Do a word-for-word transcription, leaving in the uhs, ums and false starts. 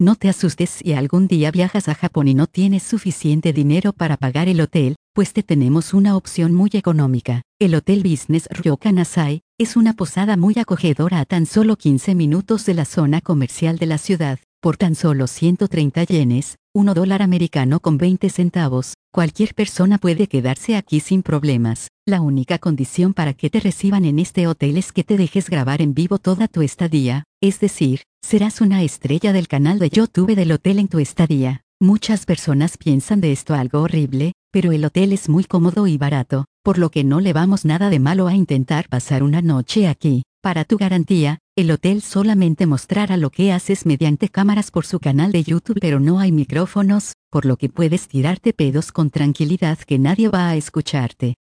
No te asustes si algún día viajas a Japón y no tienes suficiente dinero para pagar el hotel, pues te tenemos una opción muy económica. El Hotel Business Ryokan Asai es una posada muy acogedora a tan solo quince minutos de la zona comercial de la ciudad. Por tan solo ciento treinta yenes, un dólar americano con veinte centavos, cualquier persona puede quedarse aquí sin problemas. La única condición para que te reciban en este hotel es que te dejes grabar en vivo toda tu estadía, es decir, serás una estrella del canal de YouTube del hotel en tu estadía. Muchas personas piensan de esto algo horrible, pero el hotel es muy cómodo y barato, por lo que no le vamos nada de malo a intentar pasar una noche aquí. Para tu garantía, el hotel solamente mostrará lo que haces mediante cámaras por su canal de YouTube, pero no hay micrófonos, por lo que puedes tirarte pedos con tranquilidad que nadie va a escucharte.